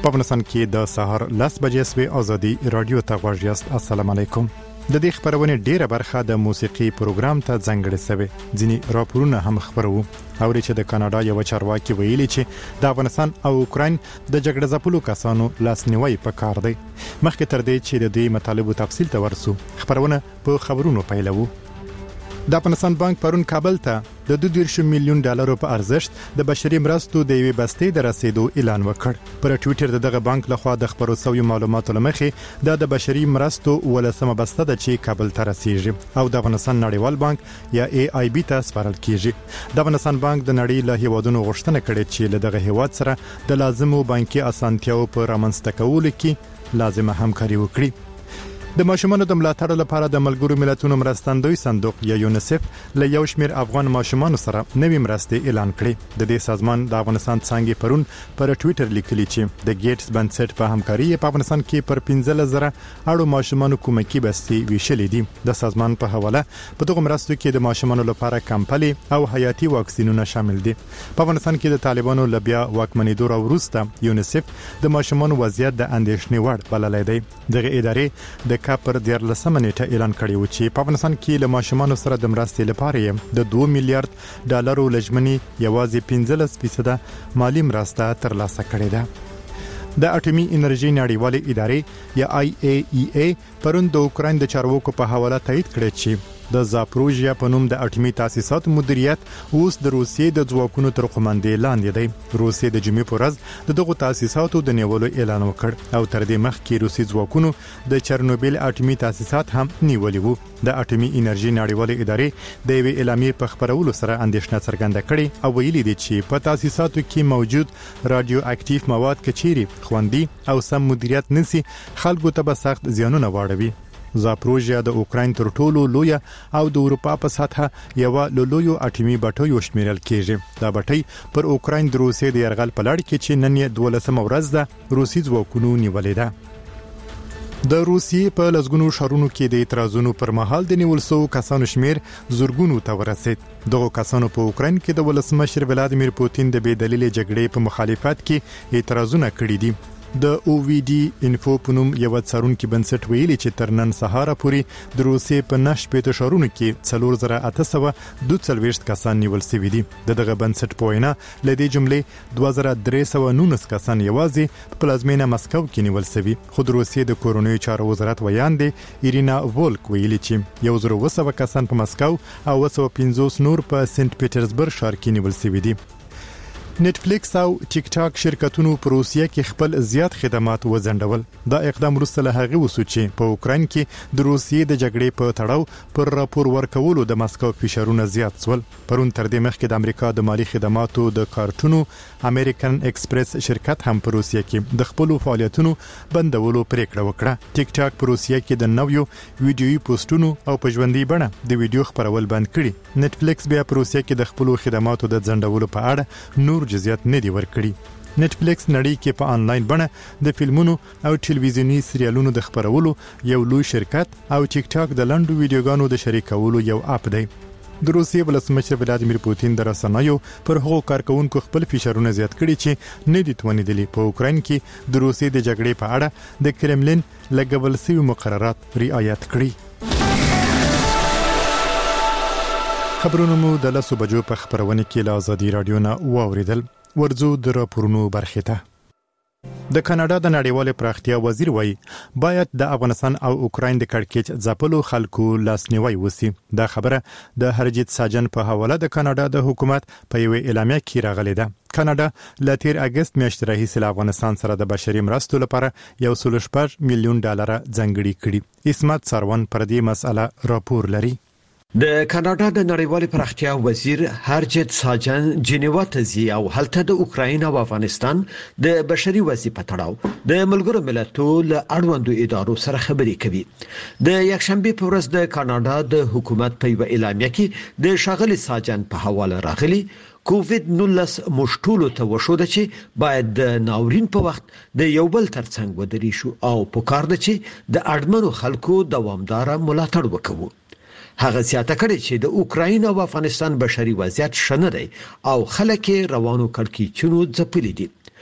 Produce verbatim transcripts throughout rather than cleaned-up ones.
په افغانستان کې د سهار لس بجې سوي ازادي رادیو ته غوږ یاست. السلام علیکم. د دې خبرونه ډیره برخه د موسیقي پروګرام ته ځانګړې شوی. ځینی راپورونه هم خبرو او چې د کاناډا یو چارواکي ویلي چې د افغانستان او اوکراین د جګړې ځپلو کسانو لاسنیوي پکار دی. مخکې تر دې چې د دې مطالبو تفصیل ته ورسو، خبرونه په خبرونو پیلوو. د افغانستان بانک پرون کابل ته د دوه دېرش میلیون ډالرو په ارزښت د بشري مرستو د یوې بستې د رسیدو اعلان وکړ. پر ټوئیټر دغه بانک لخوا د خبرو شوی معلوماتو لمخې د بشري مرستو ولسمه بسته د چې کابل ته رسیږي او د افغانستان نړیوال بانک یا ای آی بی ته سپارل کیږي. د افغانستان بانک د نړۍ له هیوادونو غوښتنه کړې چې له دغه هیواد سره د لازمو بانکي اسانتیاو په رامنځته کولو کې لازمه همکاري وکړي. د ماشومانو د ملاتړ لپاره د ملګرو ملتونو مرستندوی صندوق یا یونیسف له یو شمېر افغان ماشومانو سره نوې مرستې اعلان کړې. د دې سازمان د افغانستان څنګه پرون پر ټوئیټر لیکلي چې د ګیټس بنسټ په همکاري په افغانستان کې پر پنځه زره اړو ماشومانو کومکی بستې ویشلې دي. د سازمان په حواله په دغه مرستو کې د ماشومانو لپاره کمپلي او حیاتي واکسینونه شامل دي. په افغانستان کې د طالبانو لبیا واکمنېدو وروسته یونیسف د ماشومانو وضعیت د اندېښنې وړ بللی دی. دغه ادارې د کاپر دیارلسمه نیټه اعلان کړی و چې په افغانستان کې له ماشومانو سره د مرستې لپاره د دوه میلیارډ ډالرو لجمنې یوازې پنځلس فیصد مالی مرسته ترلاسه کړې ده. د اټومي انرژي نړیوالې ادارې یا آی ای ای ای پرون د اوکراین د چارواکو په حواله تایید کړی چې د زاپروژیا په نوم د اټومي تاسیسات مدیریت اوس د روسیې د ځواکونو تر قومندې لاندې دی. روسیې د جمعې په ورځ د دغه تاسیساتو د نیولو اعلان وکړ او تر دې مخکې روسي ځواکونو د چرنوبیل اټومي تاسیسات هم نیولي وو. د اټومي انرژي نړیوالې ادارې د یوې اعلامیې په خبرولو سره اندېښنه څرګنده کړې او ویلي دي چې په تاسیساتو کې موجود رادیو اکټیو مواد کچيري خوندي او سم مدیریت نسی خلکو ته به سخت زیانونه واړوي. زاپروژیا د اوکراین تر ټولو لوی او د اروپا په سطحه یو لویو اټومي بټیو شمیرل کیږي. دا بټي پر اوکراین د روسیې د يرغل په لړ کې چې نن یې دولسمه ورځ ده روسي ځواکونو نیولې ده. د روسیې په لزګونو شهرونو کې د اعتراضونو پر مهال د نیول شوو کسانو شمیر زورګونو ته ورسید. دغه کسانو په اوکراین کې د ولسمشر ولادیمیر پوتین د بې دلیل جګړې په مخالفت کې اعتراضونه کړي دي. د او وی ډي انفو پنوم یو څارونکو بنسټ ویلي چې تر نن سهار پورې د روسیې په نش پېټ شهرونو کې څلور زره اته سوه دوه څلوېښت کسان نیول شوي دي. دغه بنسټ په وینا ل دې جملې دوه زره درې سوه نولس کسان یوازې په پلازمینه مسکو کې نیول شوي. خو د روسیې د کورونی چارو وزارت ویاندې ایرینا وولک ویلي چې یو زره وسوه کسان په مسکو او اوه سوه پنځوس نور په سنت پیټرزبرګ ښار کې نیول شوي دي. نتفلیکس او ټیک ټاک شرکتونو په روسیه کې خپل زیات خدمات وزندول. دا اقدام وروسته له هغه وسو چې په اوکراین کې د روسیې د جګړې په تړاو پر راپور ورکولو د مسکو فشارونه زیات شول. پرون تر دې مخکې د امریکا د مالی خدماتو د کارټونو امریکن ایکسپریس شرکت هم په روسیه کې د خپل فعالیتونو بندولو پریکړه وکړه. ټیک ټاک په روسیه کې د نویو ویډیوي پوسټونو او په ژوندۍ بڼه د ویډیو خبرول بند کړي. نتفلیکس بیا په روسیه کې د خپل خدماتو د ځندولو په اړه نور جزئیات نه دی ورکړي. نتفلیکس نړۍ کې په انلاین بڼه د فلمونو او ټلویزیونی سریالونو د خبرولو یو لوی شرکت او ټیک ټاک د لنډو ویډیوګانو د شریکولو یو اپ دی. د روسیې ولسمشر ولادیمیر پوتین د رسنیو پر هغو کارکونکو خپل فشارونه زیات کړي چې نه دي توانیدلي په اوکراین کې د روسیې د جګړې په اړه د کرملین لګول شوی مقررات رعایت کړي. خبرونه مو د لسو بجو په خبرونه کې له ازادي رادیو نه واوریدل. ورځو د راپورونو برخه ته. د کاناډا د نړیوال پراختیا وزیر وایي باید د افغانستان او اوکراین د کړکېچ ځپلو خلکو لاسنیوي وسی. دا خبره د هرجیت ساجن په حواله د کاناډا د حکومت په یو اعلامیه کې راغلې ده. کاناډا ل تیر اگست میاشتې راهیسې له افغانستان سره د بشري مرستو لپاره یو سل شپږ میلیون ډالر ځانګړي کړي. اسمت سروان پر دې مسله راپور لري. د کاناډا د نړیوال پراختیا وزیر هرجیت ساجن جنیوا ته ځي او هلته د اوکراین او افغانستان د بشري وضعیت په تړاو د ملګرو ملتونو له اړوندو ادارو سره خبرې کوي. د یکشنبه په ورځ د کاناډا د حکومت په یو اعلامیه کې د شاغلي ساجن په حواله راغلي کووید نولس مشټولو ته وشو چې باید د ناورین په وخت د یو بل ترڅنګ ودرې شو او په کار ده چې د اړمنو خلکو دوامدار ملاتړ وکړو. هغه سیاته کړی چې د اوکراین او افغانستان بشري وضعیت شنه دی او خلک روانو کړکېچونو ځپلي دي.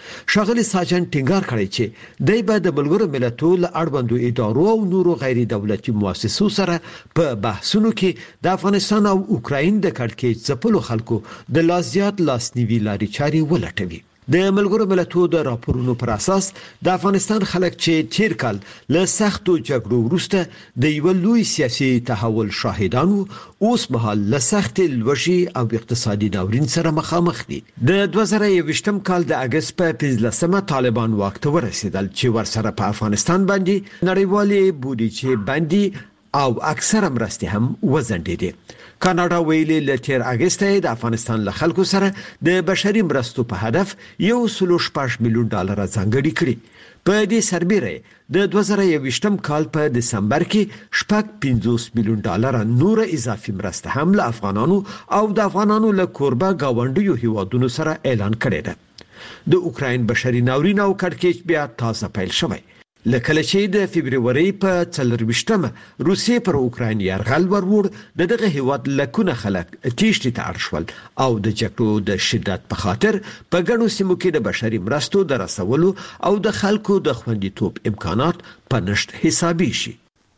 شاغلي ساجن ټینګار کړی چې دای په د ملګرو ملتونو له اړوندو ادارو او نورو غیر دولتي مؤسسو سره په بحثونو کې د افغانستان او اوکراین د کړکېچ ځپلو خلکو د لازیات لاسنیوي لارې چارې ولټوي. د ملګرو ملتونو د راپورونو پر اساس د افغانستان خلک چې تیر کال له سختو جګړو وروسته د یو لوی سیاسي تحول شاهدانو اوس مهال له سخت لوږې او اقتصادي ناورین سره مخامخ دي. د دوه زره یوویشتم کال د اگست په پنځلسمه طالبان واک ته ورسېدل چې ورسره په افغانستان باندې نړیوالې بودیجې باندې او اکثر مرستې هم وزندېدې. کاناډا ویلي ل تیر اگست د افغانستان له خلکو سره د بشري مرستو په هدف یو سلو شپږ میلیون ډالر ځانګړي کړي. په دې سربېره د دوه زره یوویشتم کال په دسمبر کې شپږ پنځوس میلیون ډالر نور اضافي مرسته هم له افغانانو او د افغانانو له کوربه گاونډیو هیوادونو سره اعلان کړی دی. د اوکراین بشري ناورین او کړکېچ بیا تازه پیل شوی. لکه چې د فبرवरी په څلرويشتمه روسیې پر اوکراین یرغل ورور د دغه هیواد لکونه خلک تیښتې ته اړ شول او د جګړو د شدت په خاطر په ګڼو سیمو کې د بشري مرستو د رسولو او د خلکو د خوندیتوب امکانات په نشټ حسابي شي.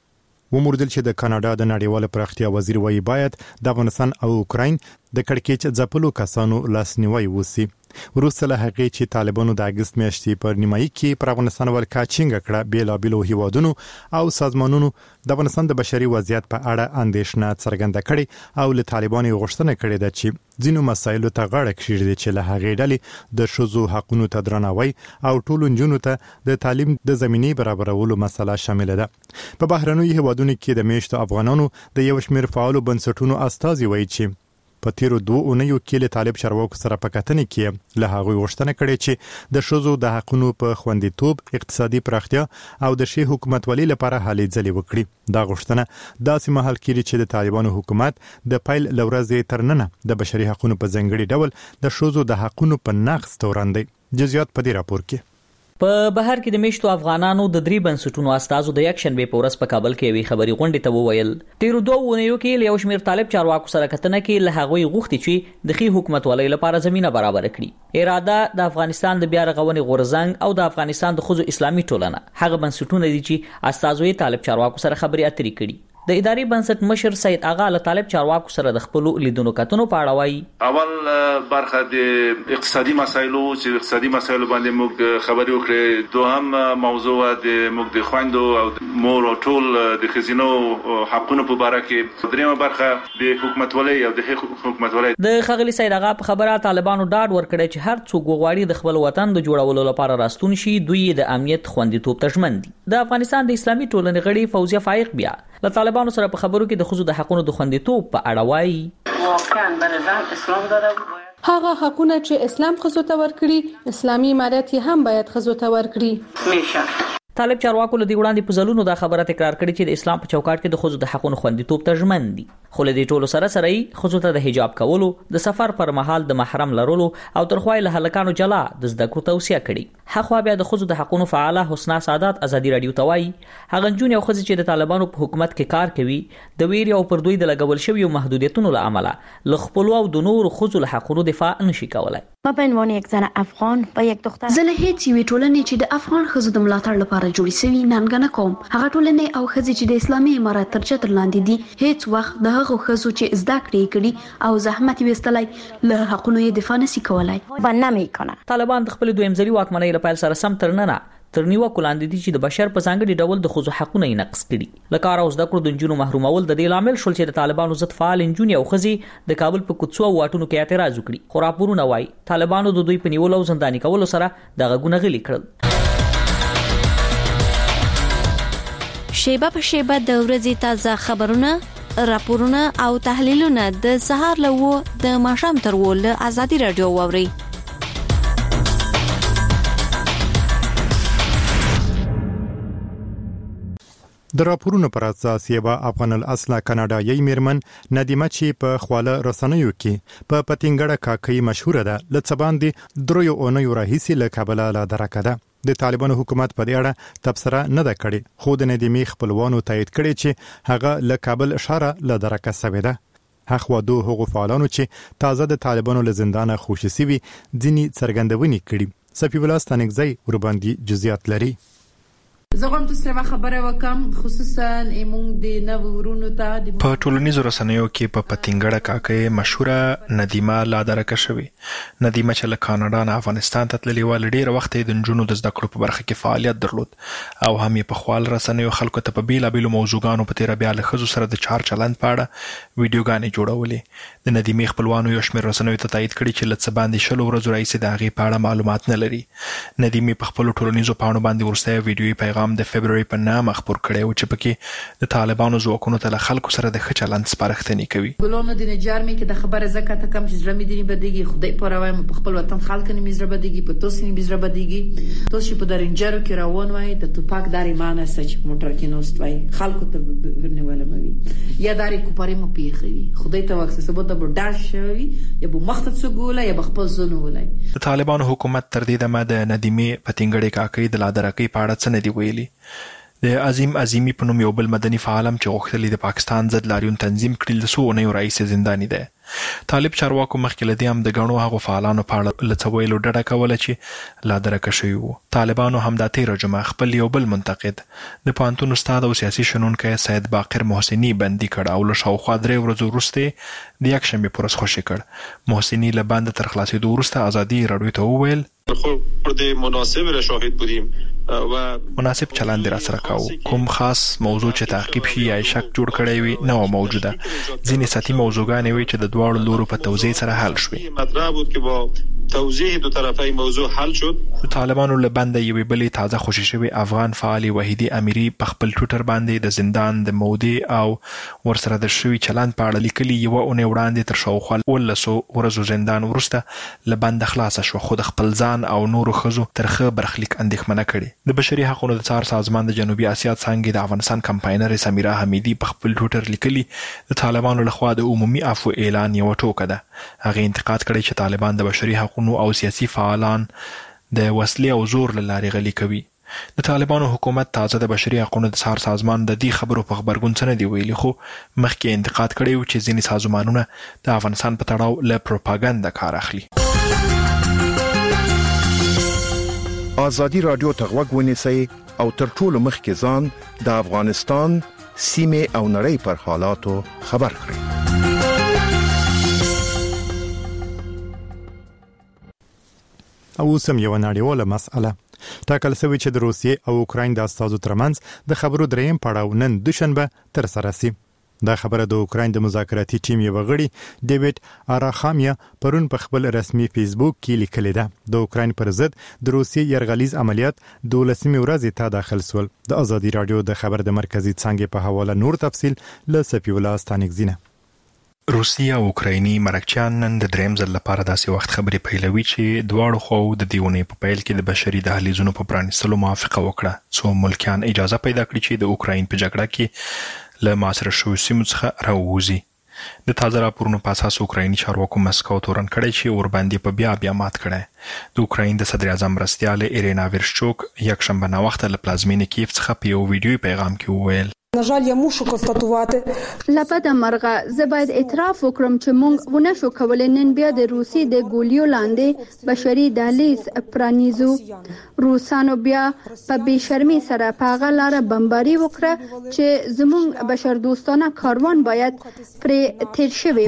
وموردل چې د کاناډا د نړیوال پراختیا وزیر وایي باید د افغانستان او اوکراین د کړکېچ ځپلو کسانو لاسنیوي وسی. وروسته له هغې چې طالبانو د اگست میاشتې پر نیمایي کې پر افغانستان ولکه چینګه کړه، بیلابیلو هیوادونو او سازمانونو د افغانستان د بشري وضعیت په اړه اندېښنه څرګنده کړې او له طالبانو غوښتنه کړې ده چې ځینو مسایلو ته غاړه کښیږدي چې له هغې ډلې د ښځو حقونو ته درناوی او ټولو نجونو ته د تعلیم د زمینې برابرولو مسله شامله ده. په بهرنیو هیوادونو کې د میشتو افغانانو د یو شمېر فعالو بنسټونو استازي وایي چې په تیرو دوه اونیو کې له طالب چارواکو سره په کتنې کې له هغوی غوښتنه کړې چې د ښځو د حقونو په خوندیتوب، اقتصادي پراختیا او د ښې حکومتولۍ لپاره هلې ځلې وکړي. دا غوښتنه داسې مهال کېږي چې د طالبانو حکومت د پیل له ورځې تر ننه د بشري حقونو په ځانګړي ډول د ښځو د حقونو په نقض تورن دی. جزئیات په دې راپور کې. په بهر کې د میشتو افغانانو د درې بنسټونو استازو د یک شنبه په ورځ په کابل کې وی خبري غونډه ته وویل تیر دوه ونیو کې له یو شمېر طالب چارواکو سره کتنه کې له هغوی غوښتي چې د خې حکومت ولې لپاره زمينه برابر کړي. اراده د افغانستان د بیا رغونې غورځنګ او د افغانستان د خزو اسلامي ټولنه هغه بنسټونه دي چې استازوي طالب چارواکو سره خبري اترې کړي. د اداري بنسټ مشر سید اغا له طالب چارواکو سره د خپل لیدونو کتنو په اړه وایي. اول برخه د اقتصادي مسایلو چې اقتصادي مسایلو باندې موږ خبرې وکړې. دوهم موضوع د موږ د خويندو او مور او ټول د خزینو حقونو په اړه کې. دریمه برخه د حکومتولۍ او د حکومتولۍ. د خغلی سید اغا په خبره طالبانو ډاډ ورکړی چې هر څوک غواړي د خپل وطن د جوړولو لپاره راستون شي، دوی د امنیت خوندیتوب ته ژمن دي. د افغانستان د اسلامي ټولنې غړي فوزیه فایق بیا له طالبانو سره په خبرو کې د خزو د حقونو د خوندیتوب په اړه وایي. واقعا برزان اسلام داده هغه حقونه چې اسلام خزو ته ورکړي، اسلامي امارات هم باید خزو ته ورکړي. میشه طالب چارواکو له دې وړاندې په ځلونو دا خبره تکرار کړې چې د اسلام په چوکاټ کې د خزو د حقونو خوندیتوب ته ژمن دي. خو له دې ټولو سره سره یې خزو ته د حجاب کولو، د سفر پر مهال د محرم لرلو او ترخوای له هلکانو جلا د زده کړو توصیه کړې. حقوا بیا د خزو د حقونو فعاله حسنا سعادت ازادي رادیو توای هغه جون یو خزي چې د طالبانو په حکومت کې کار کوي د ویر او پر دوی د لګول شوی محدودیتونو له امله له خپل او د نور خزو له حقونو دفاع نشي کولای. ما به عنوان یک زن افغان با یک دختر زه له هیڅ یوې ټولنې چې د افغان ښځو د ملاتړ لپاره جوړې شوي ننګه نه کوم. هغه ټولنې او ښځې چې د اسلامي امارت تر چتر لاندې دي هیڅ وخت د هغو ښځو چې زده کړې کړي او زحمت یې ویستلی له حقونو یې دفاع نشي کولای. و نمیکنه. طالبان د خپل دویم ځلي واکمنۍ لپاره سره سم تر ننه تر نیوکو لاندې دي چې د بشر په ځانګړي ډول د خزو حقونه یې نقض کړي. له کار او زده کړو د نجونو محرومول د دې لامل شول چې د طالبانو ضد فعال نجونې او ښځې د کابل په کوڅو او واټونو کې اعتراض وکړي. خو راپورونه وایي طالبانو د دوی په نیولو او زنداني کولو سره دغه غونه غلي کړل. شیبه په شیبه د ورځې تازه خبرونه، راپورونه او تحلیلونه د سهار له و د ماښام تر و له ازادي رادیو واوري. د راپورونو پر اساس یو افغان الاصله کاناډایي میرمن ندیمه چې په خواله رسنیو کې په پتنګړه کاکۍ مشهوره ده، لڅ باندې درویو اونیو راهیسي له کابل لا درکه ده. د طالبانو حکومت په دې اړه تبصره نه ده کړې، خو د ندیمې خپلوانو تایید کړي چې هغه له کابل ښار له درکه سوي ده. هغه دوه هغو فعالانو چې تازه د طالبانو له زندانه خوشي سوي ځینی څرګندونې کړي سفی الله ستانکزی ور باندې جزئیات لري. زه غواړم تاسو سره خبره وکم خصوصا ایمون د نو ورونو ته په ټولنیزو رسنیو کې په پتنګړه کاکې مشهوره ندیمه لادرکه شوی. ندیمه چې له کاناډا نه افغانستان ته تللې و، ډېر وخت د نجونو د زده کړو په برخه کې فعالیت درلود او هم یې په خپل رسنیو خلکو ته په بیلابیلو موضوعګانو په تیر بیا له ښځو سره د چار چلند په اړه ویډیوګانې جوړولې. د ندیمې خپلوانو یو شمېر رسنیو ته تایید کړي چې له څه باندې شلو ورځو راهیسې د هغې په اړه معلومات نه لري. ندیمې په خپلو ټولنیزو پاڼو باندې وروستی ویډیویي پیغام د فبروري په نامه خپور کړی و چې پکې د طالبانو ځواکونو ته له خلکو سره د ښه چلند سپارښتنې کوي. ګلونو د نجار مې کې د خبره زکه ته کم چې زړه مې دې بدیږي، خدای په راوي په خپل وطن خلک نه مې زړه بدیږي، په توسې نه مې زړه بدیږي. توسې په درنجرو کې روان وای د توپاک داري معنی سچ موټر کې نوست وای خلکو ته ورنواله موي یا داري کوپاري مو پیخوي خدای ته وخت سبب د برداشت شوی یا به مخته څګوله یا خپل زونه ولای. د طالبانو حکومت تر دې دمه د ندیمې پتنګړې کاکې د لادرکې په اړه څه نه دی ویلي. د عظیم عظیمی په نوم یو بل مدني فعالم چې غوښتل د پاکستان ضد لاریون تنظیم کړي له څو اونیو راهیسې زنداني دی. طالب چارواکو مخکې له دې هم د ګڼو هغو فعالانو په اړه له څه ویلو ډډه کوله چې لادرکه شوي وو. طالبانو همدا تېره جمعه خپل یو بل منتقد د پوهنتون استاد او سیاسي شنونکی سید باقر محسني بندي کړ او له شاوخوا درې ورځو وروسته د یکشنبې په ورځ خوشي کړ. محسني له بنده تر خلاصېدو وروسته ازادي راډیو ته وویل خود مناسب را شاهد بودیم و مناسب چلند را سره کاو. کوم خاص موضوع چې تعقیب شي یا شک جوړ کړی وي نه و موجوده. ځینې سطحي موضوعګانې وي چې د دواړو لورو په توضیح سره حل شوي. مطرح بود که با توضیح دو طرفه موضوع حل شد. طالبانو له بنده یوې بلې تازه خوشي شوي افغان فعال وحیدي امیري په خپل ټویټر باندې د زندان د مودې او ورسره د شوي چلند په اړه لیکلي یوه اونۍ وړاندې تر شاوخوا اوولسو ورځو زندان وروسته له بنده خلاصه شوه، خو د خپل ځان او نورو ښځو ترخه برخلیک اندېښمنه کړې. د بشري حقوقو د څار سازمان د جنوبي اسیا څانګې د افغانستان کمپاینر سمیرا حمیدي په خپل ټویټر لیکلي د طالبانو لخوا د عمومي عفو اعلان یوه ټوکه ده. هغې انتقاد کړی چې طالبان د بشري حقوقو او سیاسي فعالان د وسلې او زور له لارې غلي کوي. د طالبانو حکومت تازه د بشري حقوقو د څار سازمان د دې خبرو په خبرګون څه نه دی ویلي، خو مخکې انتقاد کړی و چې ځینې سازمانونه د افغانستان په تړاو له پروپاګاندا کار اخلي. ازادي راډیو ته غوږ ونیسئ او تر ټولو مخکې ځان د افغانستان سیمې او نړۍ پر حالاتو خبر کړئ. او سم یو نړیواله مسأله ټاکل شوې چې د روسیې او اوکراین د استازو ترمنځ د خبرو دریم پړاو نن دوشنبه تر سره شي. دا خبره د اوکراین د مذاکراتي ټیم یو غړي ډیوډ آراخامیا پرون په خپل رسمي فیسبوک کې لیکلې ده. د اوکراین پر ضد د روسیې يرغلیز عملیات دولسمې ورځې ته داخل شول. د ازادي راډیو د خبر د مرکزی څنګه په حواله نور تفصيل له سفی الله ستانکزینه. روسیه او اوکرایني مرکچیان نن د دریم ځل لپاره داسې وخت خبرې پیلوي چې دواړو خواو د دیونې په پیل کې د بشري دهلیزونو په پرانیستلو موافقه وکړه، څو ملکیان اجازه پیدا کړي چې د اوکراین په جګړه کې له محاصره شویو سیمو څخه راووځي. د تازه راپورونو په اساس اوکرایني چارواکو مسکو تورن کړی چې ورباندې په بیا بیا مات کړی. د اوکراین د صدر اعظم مرستیال ایرینا ویرشچوک یکشنبه ناوخته له پلازمینې کیف څخه په یو ویډیویي پیغام کې وویل На жаль, я мушу констатувати. لپاره مرغه زه باید اعتراف وکړم چې موږ ونه شو کولای نن بیا د روسي د ګولیو لاندې بشري دهلیز پرانیزو. روسانو بیا په بشرمي سره په هغه لار بمباري وکړه چې زموږ بشر دوستانه کاروان باید پر تیر شوی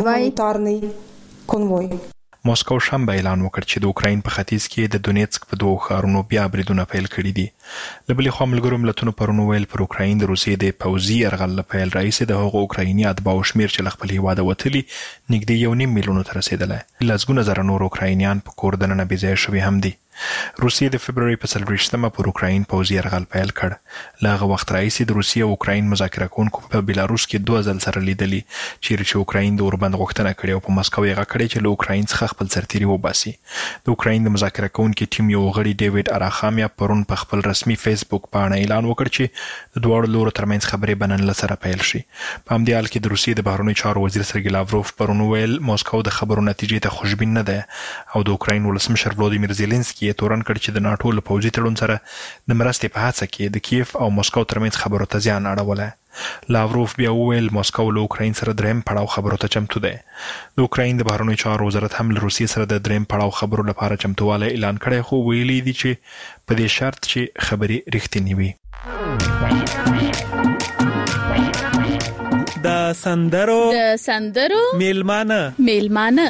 وای. ماسکو شنبه اعلان وکړ چې د اوکراین په ختیځ کې د دونیتسک په دوه ښارونو بیا بریدونه پیل کړي دي. له بلې خوا ملګرو ملتونو پرون ویل پر اوکراین د روسیې د پوځي یرغل له پیل راهیسې د هغو اوکرایني اتباعو شمېر چې له خپل هېواده وتلي نږدې یو نیم میلیونو ته رسېدلی. لسګونه زره نور اوکراینیان په کور دننه بېځایه شوي هم دي. روسیې د فبروري په څلوېښتمه پر اوکراین پوځي یرغل پیل کړ. له هغه وخت راهیسې د روسیې او اوکراین مذاکره کوونکو په بیلاروس کې دوه ځل سره لیدلي چیرې چې اوکراین د اوربند غوښتنه کړې او په مسکو یې غږ کړی چې له اوکراین څخه خپل سرتیري وباسي. د اوکراین د مذاکره کوونکي ټیم یو غړي ډیوډ آراخامیا پرون په خپل رسمي فیسبوک باندې اعلان وکړ چې د دواړو لورو ترمنځ خبرې به نن له سره پیل شي. په همدې حال کې د روسیې د بهرنیو چارو وزیر سرګی لاوروف پرون ویل ماسکو د خبرو نتیجې ته خوشبین نه ده او د اوکراین ولسمشر ولودیمیر زيلنسکي یې تورن کړ چې د ناټو له پوځي تړون سره د مرستې په هڅه کې د کیف او مسکو ترمنځ خبرو ته زیان اړولی. لاوروف بیا وویل ماسکو له اوکراین سره دریم پړاو خبرو ته چمتو دی. د اوکراین د بهرنیو چارو وزارت هم له روسیې سره د دریم پړاو خبرو لپاره چمتووالی اعلان کړی، خو ویلي دي چې په دې شرط چې خبرې رښتینې وي. د سندرو د سندرو میلمانه میلمانه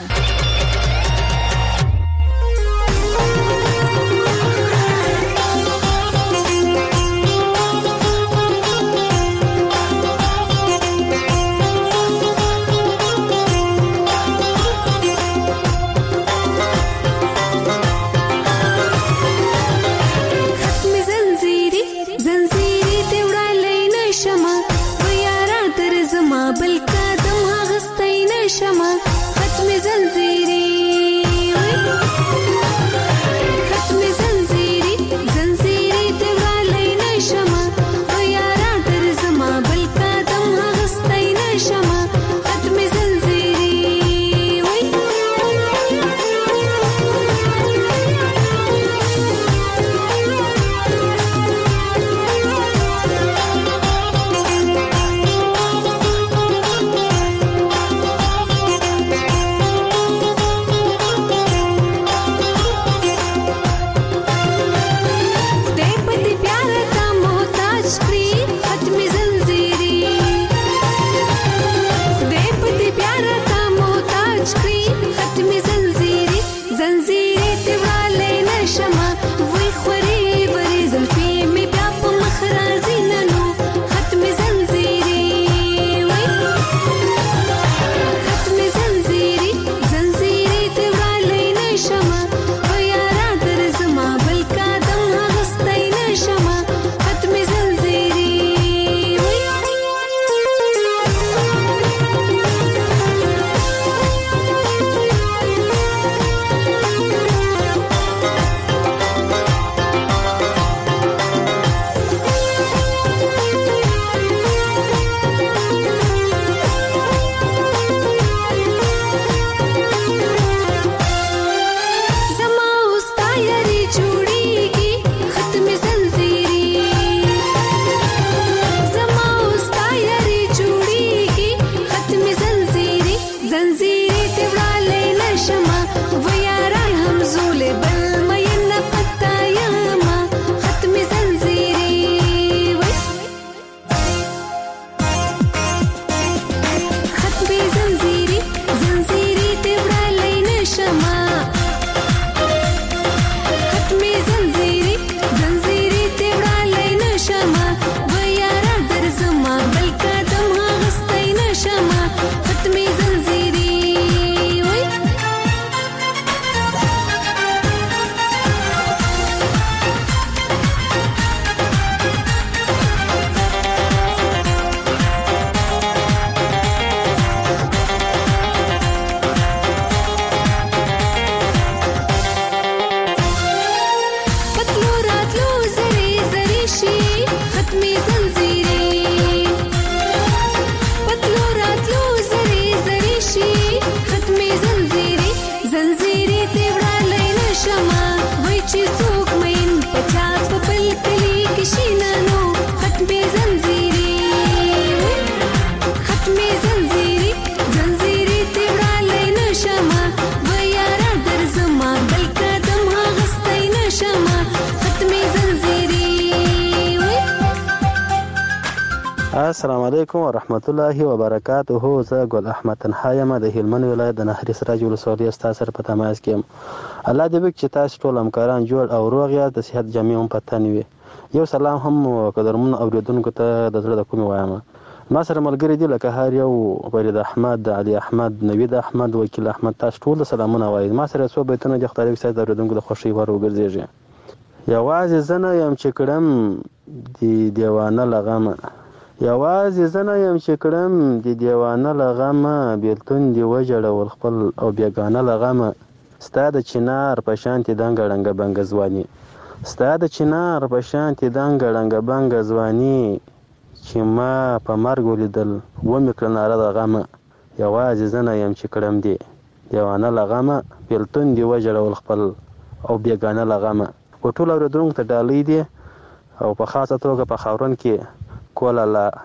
السلام علیکم ورحمت الله وبرکاته. زه ګل احمد تنهایم د هلمند ولایت د نهري سراج ولسوالۍ استاد سره په تماس کې یم. الله دې وکړي چې تاسو ټول همکاران جوړ او روغ یاست، د صحت جامع هم پته نه وي. یو سلام هم قدرمن اوریدونکو ته د زړه د کومې وایم. ما سره ملګری دي لکه هر یو فرید احمد، علي احمد، نوید احمد، وکیل احمد، تاسو ټول سلامونه وایي. ما سره څو بیتونه د خدای وکړي د اوریدونکو د خوښۍ ور وګرځي. یوازې زنه یم چې کړم دی دیوانه لغمه، یوازې زنه یم چې کړم د دیوانه لغمه، بیلتون دی وجړول خپل او بیگانه لغمه. ستا د چنار په شانتې دنګه ړنګه بنګه ځواني، ستا د چنار په شانتې دنګه ړنګه بنګه ځواني، چې ما په مرګ ولیدل ومې کړه ناره د غمه. یوازې زنه یم چې کړم دی دیوانه لغمه، بیلتون دی وجړول خپل او بیگانه لغمه. په ټول اورېدونکو ته ډالۍ دی او په خاصه توګه په خاورون کې کولاله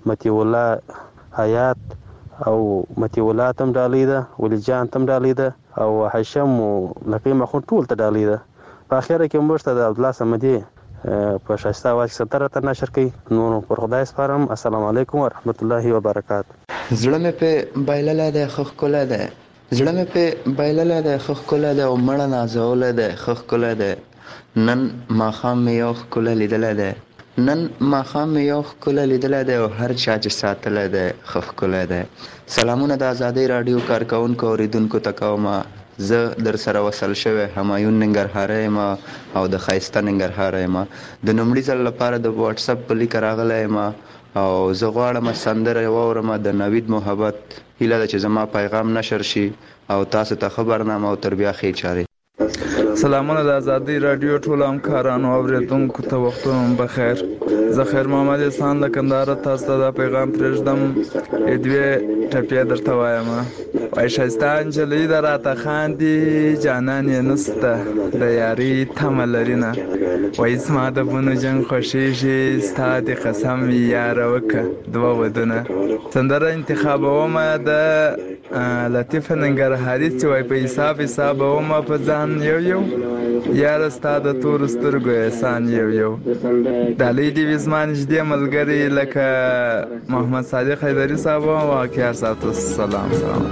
متی الله حیات او متی الله تم ډالۍ ده، ولی جان تم ډالۍ ده او حشم او نقیم اخون ټول ته ډالۍ ده. په اخره کې موږ ته د عبدالله صمدي په شایسته واچ ستره ته نشر کوي. نو پر خدای سپارم. السلام علیکم ورحمت الله وبرکاته. زړه مې په بایلله ده خخ کوله ده، زړه مې په بایلله ده خخ کوله ده او مړه نازوله ده خخ کوله ده. نن ماښام مې یو ښکله لیدله ده، نن ماښام مې یو ښکله لیدله ده او هر چا چې ساتله ده ښه ښکلی ده. سلامونه د ازادۍ راډیو کارکوونکو اورېدونکو ته کومه. زه در سره وصل شوی همایون ننګرهاری یم او د ښایسته ننګرهاره یم. د لومړي ځل لپاره د واټساپ په لیکه راغلی یم او زه غواړم سندره واورم د نوید محبت. هیله ده چې زما پیغام نشر شي او تاسو ته ښه برنامه او تر بیا ښې چارې. سلامونه د ازادۍ راډیو ټولو همکارانو او اورېدونکو ته وختونه بخیر. زه خیر محمد احسان له کندهاره تاسو ته دا پیغام پرېږدم. دوې ټپې درته وایم. وایي ښایسته نجلۍ ده راته خاندي، جانان یې نسته د یارۍ تمه لري نه. وایي زما د بونو جنګ خوښېږي، ستا دې قسم وي یاره وکړه دوه ودونه. سندره انتخابومه د لطیفه ننګرهاري چې وایي په حساب حسابومه په ځان یو یو، یاره ستا د تورو سترګو احسان یو یو. ډالۍ دې وي زما نږدې ملګري لکه محمد صادق حیدري صاحب او واقعار صاحب. سلام سلام.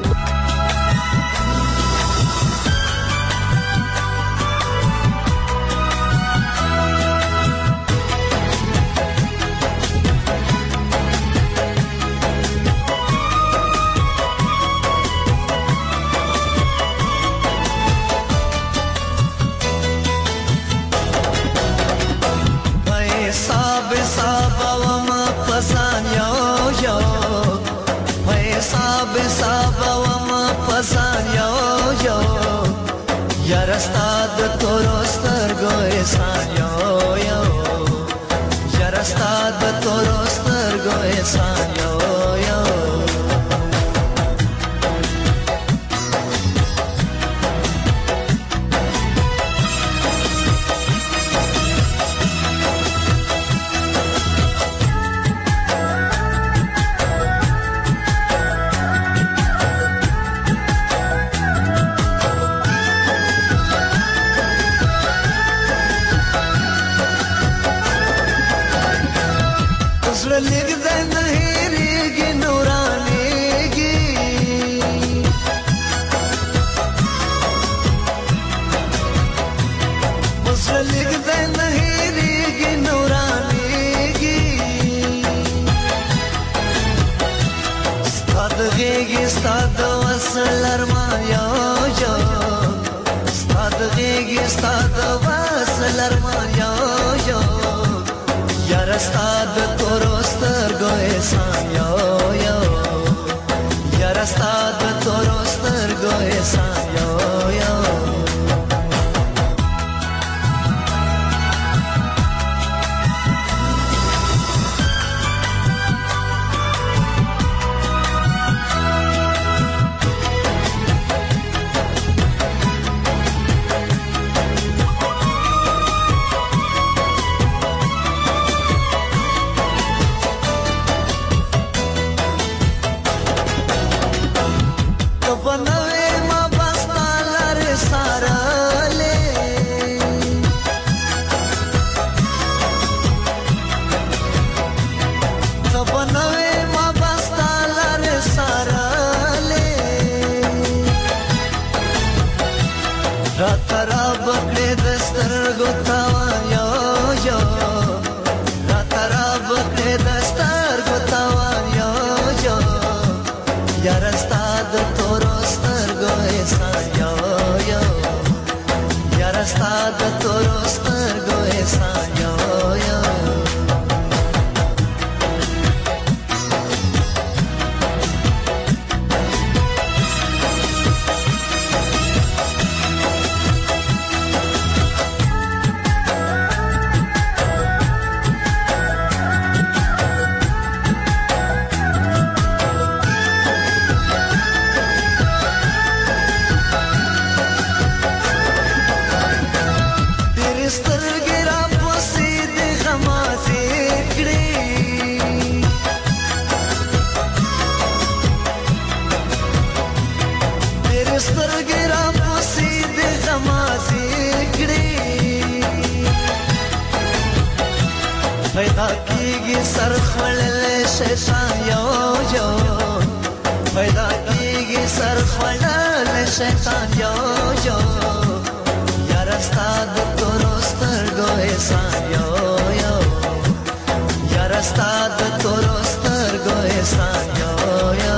کیږي سر خړل شیطان یو یو پیدا کیږي سر خړل شیطان یو یو یار استاد تورستر گو احسان یو یو یار استاد تورستر گو احسان یو یو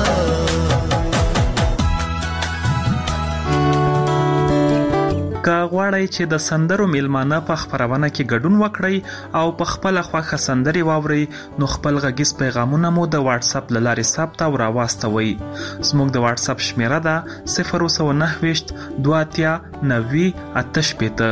که غواړئ چې د سندرو میلمانه په خپرونه کې ګډون وکړئ او په خپل خوښه سندري واورئ نو خپل غږیز پیغامونه مو د واتس اپ له لارې ثبت او راواستوئ. زموږ د واتس اپ شمیره ده صفر نه نه دوه اتیا نوي اته شپېته.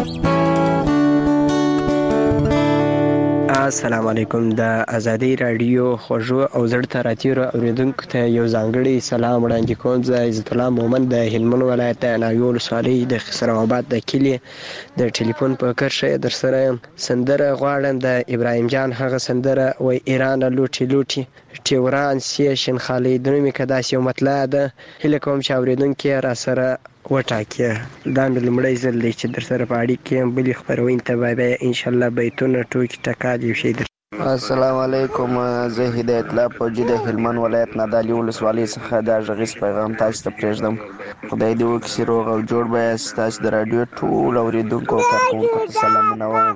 السلام علیکم. د ازادي رادیو خوږو او زړه راتیرو اوریدونکو ته یو ځانګړی سلام وړاندې کوم. زه عزت الله مومن د هلمند ولایت د ناویول ولسوالۍ د خسرو آباد د کلي د ټلیفون په کرښه در سره یم. سندره غواړم د ابراهیم جان هغه سندره وای ایران لوټي لوټي ټیوران سی شنخالي د نومې کداس یو مطلع ده. هله کوم چې اوریدونکو را سره وټاکه دا مې لمړی ځل دی چې در سره په اړیکه کې بلې خبرونه ته به ان شاء الله بیتونه ټوکی ټکا دی شي. السلام علیکم. زه هدایت الله پوجي د هلمند ولایت نادعلي ولسوالۍ څخه دا غږیز پیغام تاسو ته پرېږدم. خدای دې وکړي روغ او جوړ به یاست. تاسو د رادیو ټول اوریدونکو او کارکوونکو ته سلامونه وایم.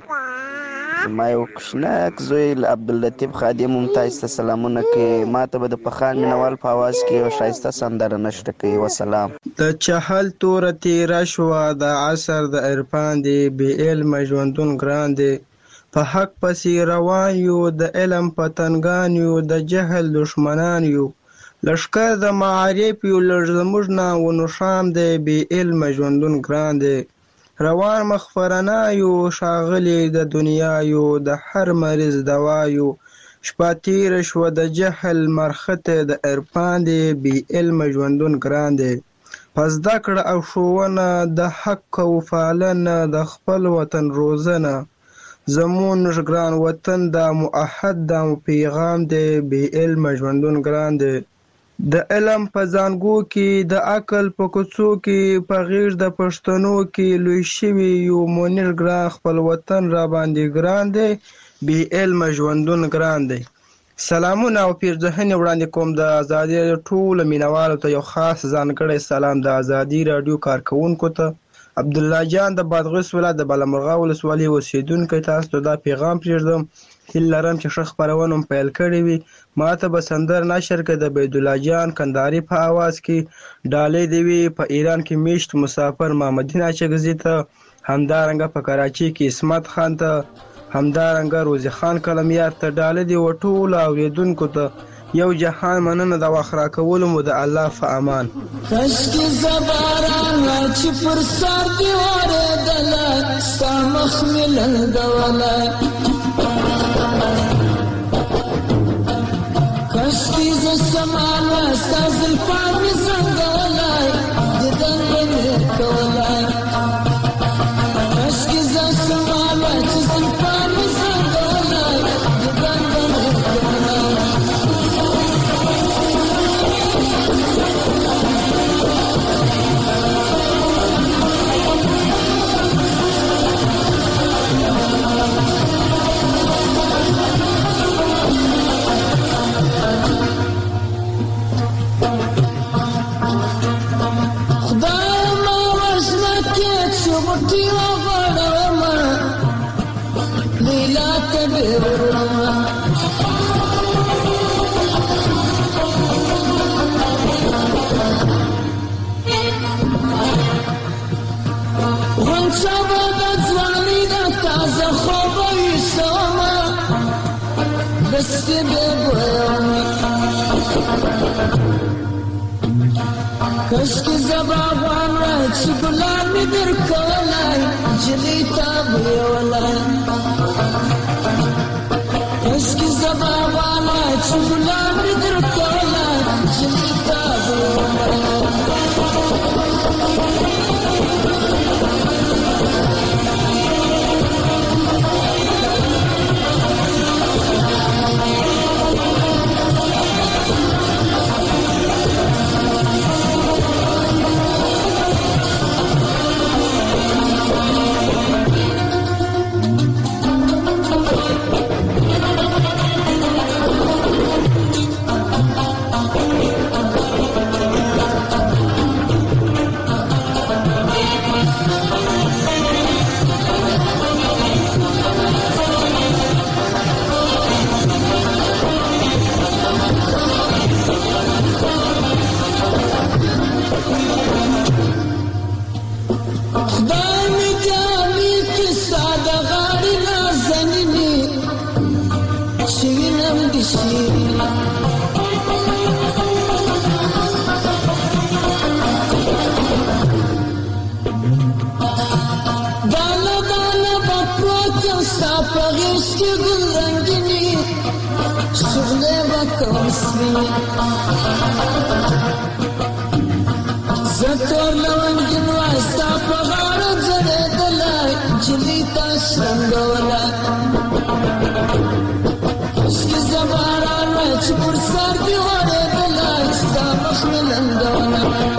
ما یو کوچناک زوی عبداللطیف خادم هم تاسو ته سلامونه کوي. ما ته به د پخان مینوال په اواز کې یو ښایسته سندره نشته کوي. وسلام. د چهل توره تیره شوه د عصر د عرفان دی بې علمه ژوندون ګران دی په حق پسې روان یو د علم پتنګان یو د جهل دشمنان یو لښکر د معارف یو لږ زموږ نه ونښام دی بې علمه ژوندون ګران دی روان مخفرنا یو ښاغلي د دنیا یو د هر مریض دوا یو شپه تیره شوه د جهل مرخته د عرفان دی بې علمه ژوندون ګران دی پس زده کړه او ښوونه د حق او پالنه د خپل وطن روزنه زمون ګران وطن دا معهد دا پیغام دی بې علمه ژوندون ګران دی د علم په زانګو کې د عقل په کوڅو کې په غیر د پښتنو کې لوی شوی یو مونږ ګران خپل وطن را باندې ګران دی بې علمه ژوندون ګران دی. سلامونه او پیرزهنې وړاندې کوم د ازادي ټول مینوالو ته یو خاص ځانګړی سلام د ازادي رادیو کارکونکو ته. عبد الله جان د بادغیس ولایت د بالامرغه ولسوالۍ اوسیدونکی تاسو ته دا پیغام پرېږدم. هیله لرم چې ښه خپرونه مو پیل کړې وي. ما ته به سندر نشر کې د عبیدالله جان کندهاري په اواز کې ډالۍ دی وي په ایران کې میشت مسافر محمدین اچکزي ته همدارنګه په کراچۍ کې اسمت خان ته همدارنګه روزي خان کلمیار ته ډالۍ دی وټول اوریدونکو ته یو جهان مننه د واخرا کولو مو د الله په امان. کشکی زبارانه چې پر سر دی اوریدله ستا مخ مې لنګوله کشکی ز سمانه ستا زلفان مې زنګولی دیدن به مې کولی کشکی ز سمانه چې زلفان مې زنګولی دیدن به مې کولی کشکی زبابان را چی گلان می در کولای جلی تابیولای کشکی زبابان را چی گلان می در کولای جلی تابیولای ستا په غېږ کې ګل رنګیني شغلې به کوم سپینې زه تور لونګین وای ستا په غاړه ځړېدلی نجلۍ تا شرنګولی کشکې زه باران وای چې پر سر دې غوړېدلی ستا مخ مې لنګولی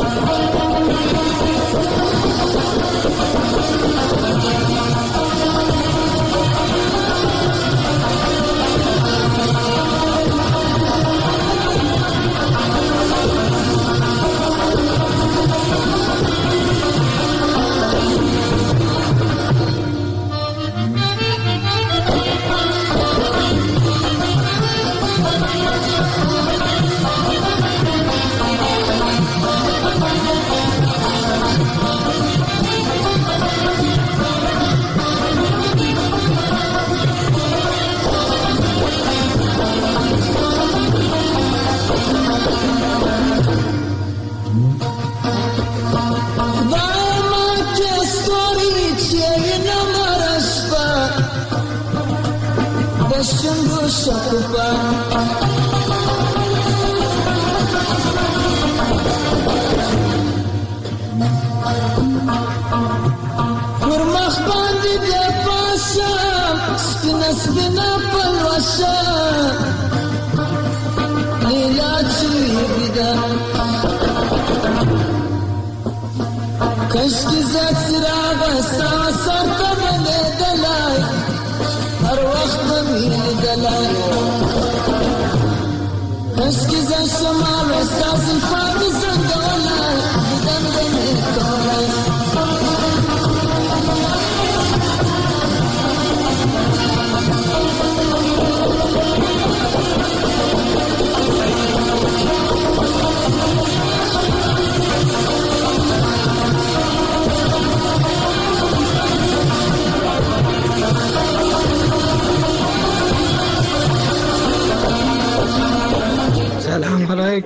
شکوبا پر مخ باندې د پاسه سپینه سپینه پلوشه لیلا چوي ده کشکې زه څراغه ستا سر ته بلېدلی هر وخت به مې لیدلی کشکې زه شمال وای ستا زلفا دې زنګولی دیدن به مې کولی سلام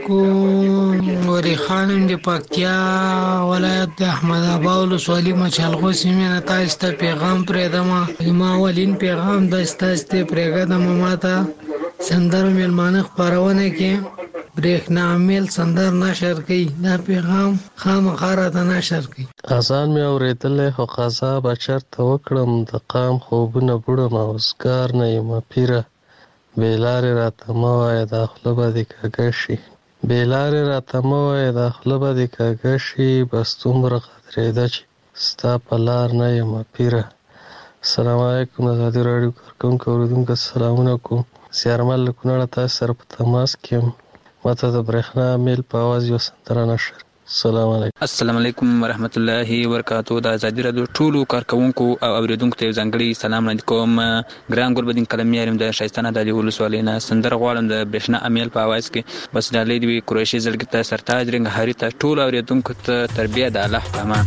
علیکم وری خانم د پکتیا ولایت د احمد آباد ولسوالۍ مچالغو سیمې نه تاسو ته پیغام پرېږدم زما اولین پیغام د تاسو ته پرېږدم ماته سندرو میلمانه خپرونه کې برېښنا میل سندر نشر کوي دا پیغام خامخا راته نشر کوي اذان مې اورېدلی خو قضا به چېرته وکړم د قام خوبونه بوړم اوزګار نه یم پیره بې لارې راته مه وایه دا خوله به دې کږه شي بې لارې راته مه وایه دا خوله به دې کږه شي بس دومره قدرېده چې ستا په لار نه یم پیره السلام علیکم د ازادي راډیو کارکوونکو اورېدونکو سلامونه کوم زیارمل له کونړه تاسو سره په تماس کې یم ماته د برېښنا میل په اواز یو سندره نشر السلام علیکم السلام علیکم ورحمت الله وبرکاتو د ازادي راډیو ټولو کارکوونکو او اوریدونکو ته ځانګړي سلام وړاندې کوم ګران ګلبدین قلمي یم د شایستانه د علي ولسوالۍ نه سندره غواړم د برېښنا امیل په اواز کې بس ډالۍ دې وي قریشي زړګي ته سرتاج رنګهاري ته ټولو اوریدونکو ته تربیه د الله په امان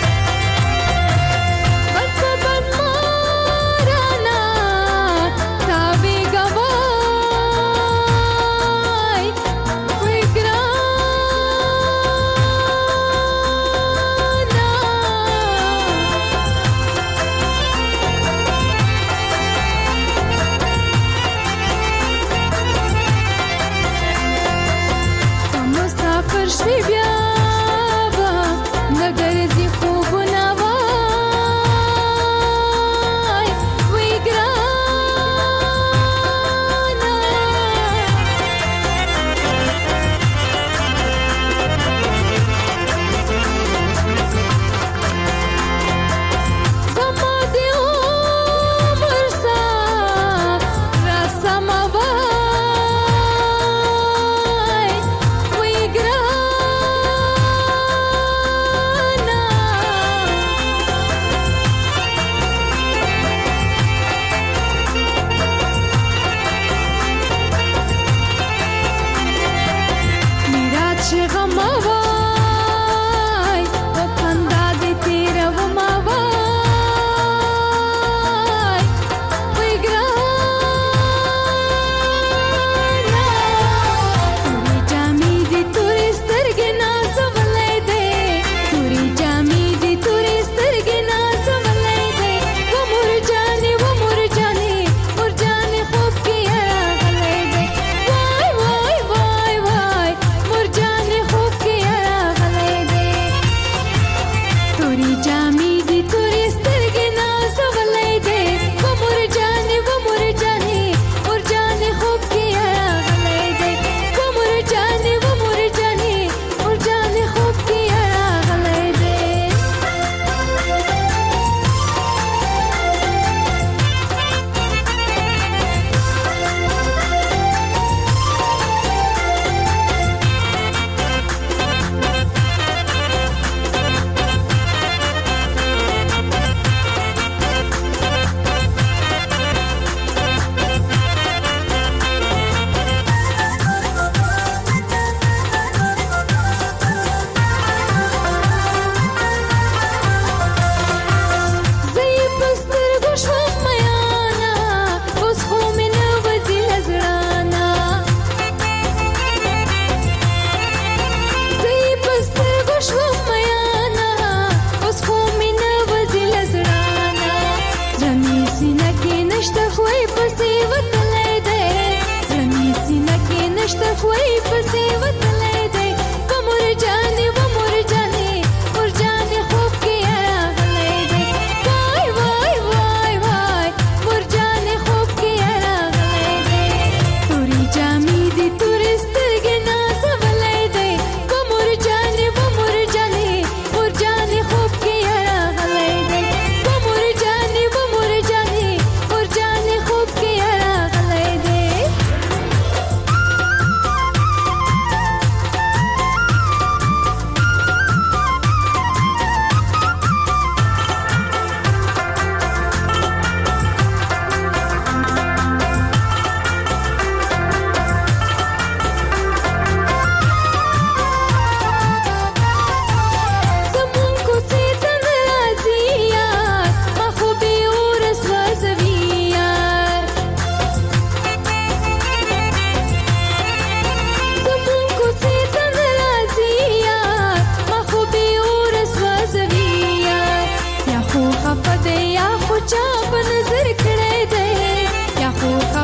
بد په بد مارانه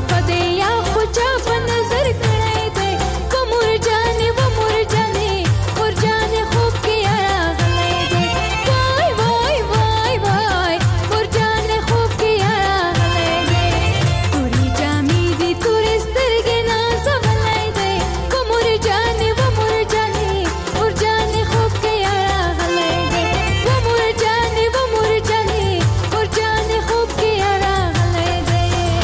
پدې یا خو چا په نظر کړی دی و مور جانې و مور جانې مور جانې خوب کې راغلی دی وای وای وای وای مور جانې خوب کې راغلی دی تورې جامې دي تورې سترګې نازولی دی و مور جانې و مور جانې مور جانې خوب کې راغلی دی و مور جانې و مور جانې مور جانې خوب کې راغلی دی.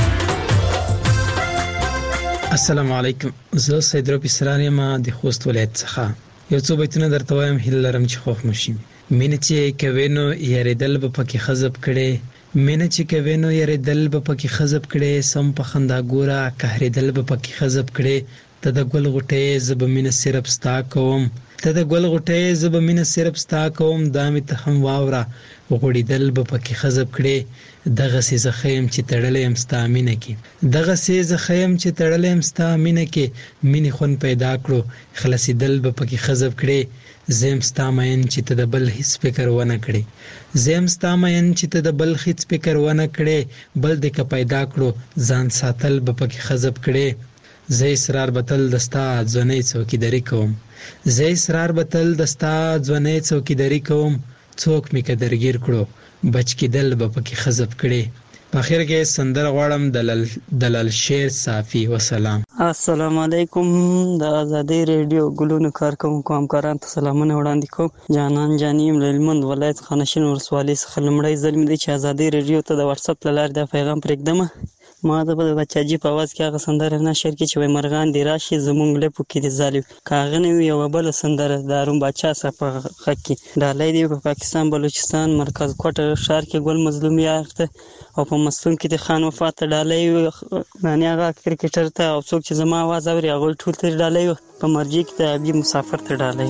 السلام علیکم. زه سید رب اسرار یم د خوست ولایت څخه. یو څو بیتونه درته وایم، هیله لرم چې خوښ مو شي. مینه چې کوي نو یاریدل به پکې خزب کړي، مینه چې کوي نو یاریدل به پکې خزب کړي، سم په خندا ګوره قهرېدل به پکې خزب کړي. ته د ګل غوټۍ زه به مینه صرف ستا کوم، ته د ګل غوټۍ زه به مینه صرف ستا کوم، دا مې ته هم واوره غوړېدل به پکې خزب کړي. دغسې زه ښه یم چې تړلی یم ستا مینه کې، دغسې زه ښه یم چې تړلی یم ستا مینه کې، مینې خوند پیدا کړو خلاصېدل به پکې خزب کړي. زه یم ستا مین چې ته د بل هیڅ فکر ونه کړې، زه یم ستا مین چې ته د بل هیڅ فکر ونه کړې، بل دې که پیدا کړو ځان ساتل به پکې خزب کړي. زه اصرار به تل د ستا ځوانۍ څوکیداري کوم، زه اصرار به تل د ستا ځوانۍ څوکیداري کوم، څوک مې که درګیر کړو بچ کېدل به پکې خزب کړي. په اخر کې سندره غواړم د لال شیر صافي. وسلام. السلام علیکم. د آزادۍ ریډیو ګلونو کارکوونکو همکارانو ته سلامونه وړاندې کوم. جانان جاني یم له هلمند ولایت خانشین ولسوالۍ څخه. لومړی ځل مې دی چې آزادۍ ریډیو ته د واتساپ له لارې دا پیغام پرېږدمه. ما د بچاجي په اواز کې هغه سندره نشر کړي چې وایي مرغان دې راشي زموږ لپو کې دې ځالي، که هغه نه وي یوه بله سندره د هارون باچا څخه په غږ کې. ډالۍ دی په پاکستان بلوچستان مرکز کوټه ښار کې ګل مظلوم یاغ ته، او په مستون کې د خان وفا ته ډالۍ یعنې هغه کرکټر ته، او څوک چې زما اواز اوري هغوی ټول ته ډالۍ. په مرجې کې د ابي مسافر ته ډالۍ.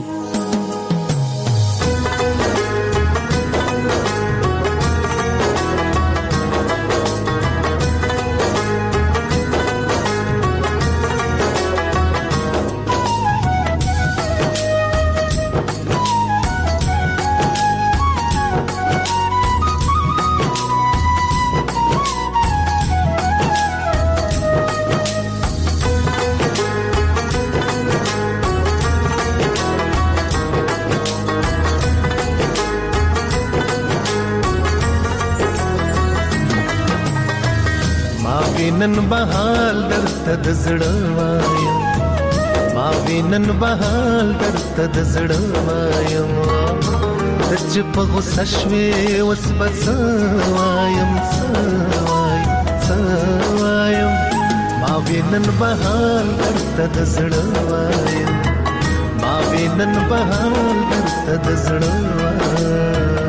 نن بهال درته د زړه وایم، ما وینن بهال درته د زړه وایم، ته چې په غوسه شوې اوس به څه وایم څه وایم څه وایم، ما وینن بهال درته د زړه وایم، ما وینن بهال درته د زړه وایم.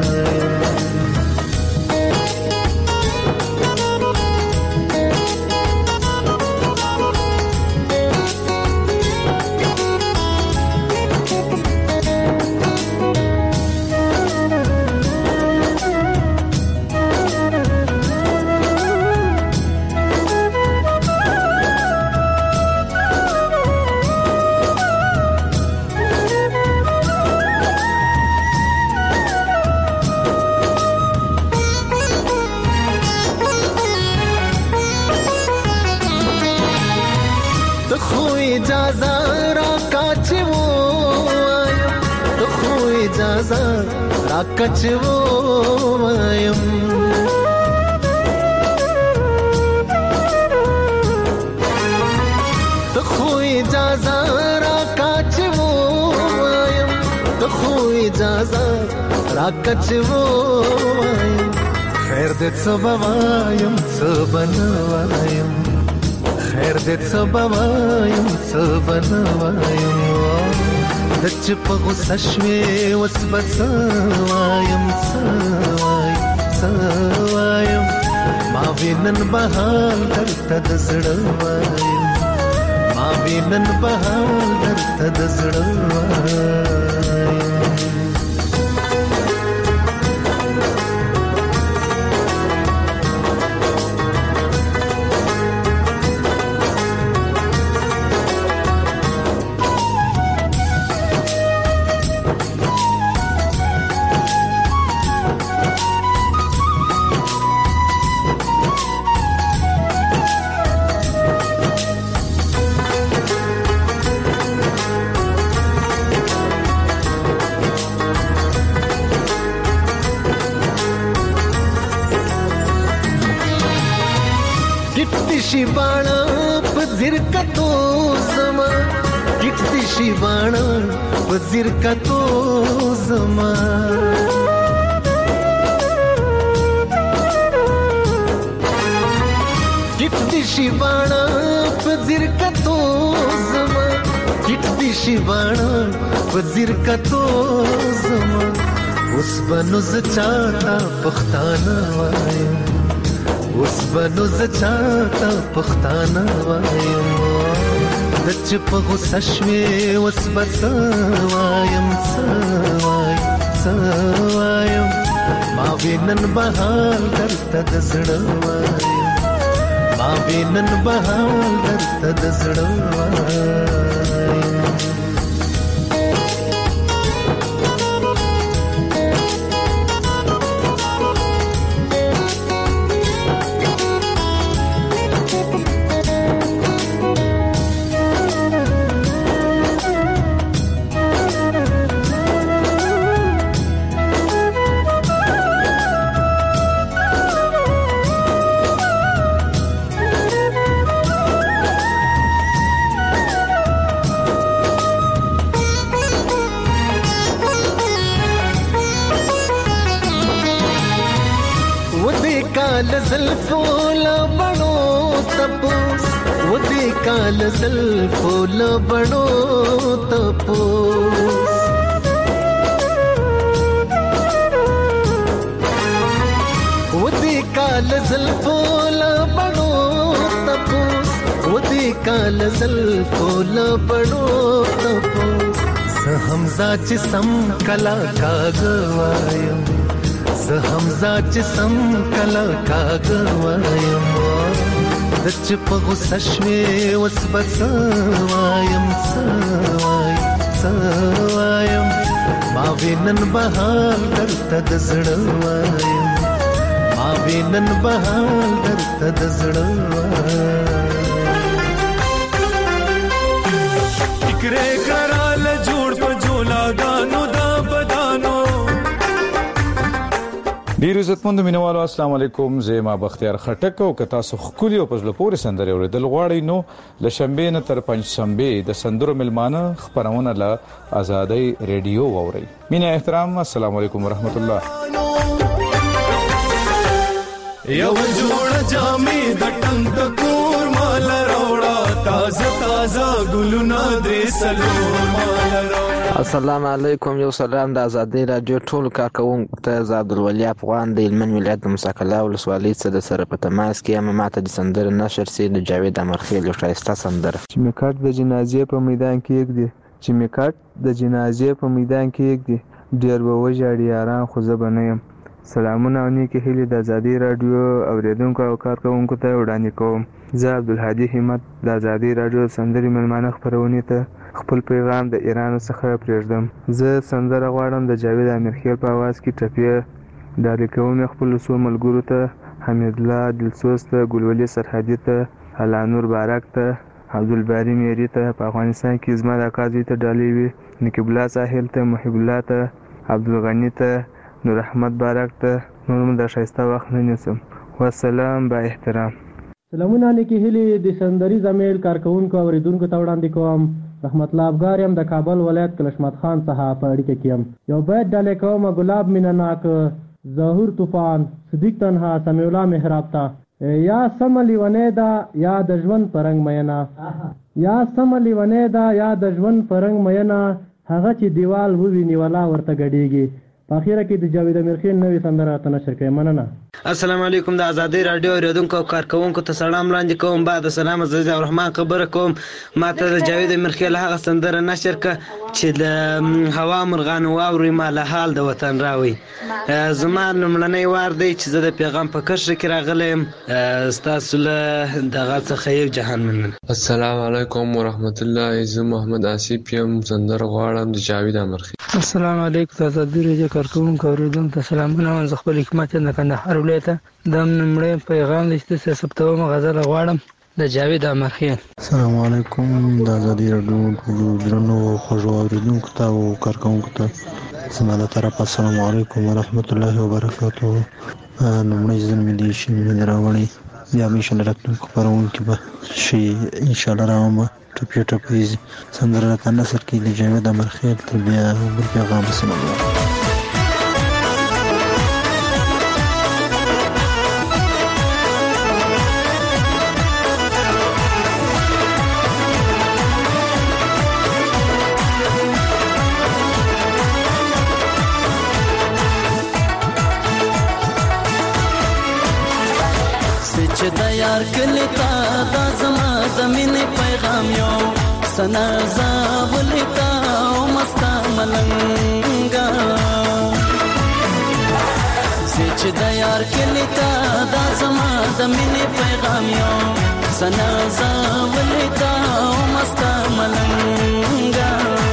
کچو وایم ته خو اجازه را کچو وایم ته خو اجازه را کچو وایم خیر دې څه وایم څه بنوایم خیر دې څه وایم څه بنوایم د چې په غوسه شوې اوس به څه وایم څه وایم څه وایم ما وینن بهال درته د زړه وایم ما وینن بهال درته د زړه وایم. बाणा पझिर कतो زما ټیټ دې شي باڼه پزیر کتو زما ټیټ دې شي باڼه پزیر کتو زما ټیټ دې شي باڼه پزیر کتو زما اوس بنو ز چاته پښتانه وایم اوس بنو ز چاته پښتانه وایم دچ په غوسه شوې اوس بس وایم سوایم سوایم ما وینن بهال درته د زړه وایم ما وینن بهال درته د زړه وایم زلفو لبنو تپوس ودی کال زلفو لبنو تپوس ودی کال زلفو لبنو تپوس ودی کال زلفو لبنو تپوس سهمزا چې سم کلا کاغوایم زه همزا چې سم کله کاږه وایم دچ په غوسه شوې اوس به څه وایم څه وایم څه وایم ما وینن بهال درته د زړه وایم ما وینن بهال درته د زړه وایم فکرې کراله جوړ په جولاګانو دا بدانو ډیر عزتمند مینوالو السلام علیکم زه ما بختیار خټک او که تاسو خولي او پزله پورې سندره اوریدل غواړئ نو ل شنبه نه تر پنځ شنبه د سندرو ملمانه خبرونه له آزادۍ ریډیو ووري مینه احترام السلام علیکم ورحمت الله یو جوړ جامې د ټنګ د کور مال راوړه تازه تازه ګلونه درې سلور مال راوړه السلام علیکم یو سلام د آزادۍ رادیو ټول کارکونکو ته زه عبدالولي افغان د هلمند ولایت د موسی قلعه ولسوالۍ څخه د سره په تماس کې یم ماته د سندره نشر سي د جاوید امرخیل یو ښایسته سندره چې مې کټ د جنازې په میدان کې یږدي چې مې کټ د جنازې په میدان کې یږدي ډېر به وژاړي یاران خو زه به نه یم سلامونه او نیکې هیلې د آزادۍ رادیو اوریدونکو او کارکونکو ته وړاندې کوم زه عبدالهادي همت د آزادۍ رادیو سندرې مېلمانه خپرونې ته خپل پیغام د ایران څخه پرېږدم زه سندره غواړم د جاوید امیرخیل په اواز کې ټپې ډالۍ کوم خپلو څو ملګرو ته حمید الله دلسوز ته ګلولي سرحدي ته الله نور بارک ته عبدالباري میري ته په افغانستان کې زما د اکا زوی ته ډالۍ وي نقیب الله ساحل ته محب الله ته عبدالغني ته نور احمد بارک ته نور م د ښایسته وخت نه نیسم والسلام با احترام سلامونه نیکې هیلې د سندریز امیل کارکونکو اوریدونکو ته وړاندې کوم رحمت الله افګار یم د کابل ولایت کلشمت خان څخه په اړیکه کې یم یو بیت ډالۍ کوم ګلاب مینه ناک ظهور طوفان صدیق تنها سمیع الله محراب ته یا سم لیونې ده یا د ژوند په رنګ میینه یا سم لیونې ده یا د ژوند په رنګ میینه هغه چې دیوال وویني ولا ورته ګډېږي په اخیره کې د جاوید امیرخیل نوې سندره راته نشر کوي مننه السلام علیکم د آزادۍ رادیو اوریدونکو او کارکونکو ته سلام وړاندې کوم بعد سلام عزیز الرحمن خبره کوم ماته د جاوید امیرخیل هغه سندره نشر ک چې د هوا مرغان واوري مال حال د وطن راوي زما لمړنۍ وار دی چې زه د پیغام په کرښه کې راغلم ستاسو له دغه څخه یو جهان مننه السلام علیکم ورحمت الله زه محمد آصف یم سندره غواړم د جاوید امیرخیل السلام علیکم د آزادۍ رادیو کارکونکو اوریدونکو ته سلامونه وایم زه خپل حکمت د کندهار ولایت د نمړې پیغام لسته ثبتوم غزل غواړم د جاوید امیرخیل السلام علیکم د آزادۍ رادیو ټول درنو خوږو اوریدونکو ته او کارکونکو ته زما له طرفه السلام علیکم ورحمت الله وبرکاته نمړې ځل مې دې شي مې راوړی بیا همیشه راتلونکو خپرونکي به شي انشاءالله راوم به ټپي ټپي سندره راته نثر کې د جاوید امرخیل تر بیا بل پیغام سمه چې د یار کلی تا دا زما د مینې پیغام یو سنا زاولتا او مستا ملنګا چې د یار کلی تا دا زما د مینې پیغام یو سنا زاولتا او مستا ملنګا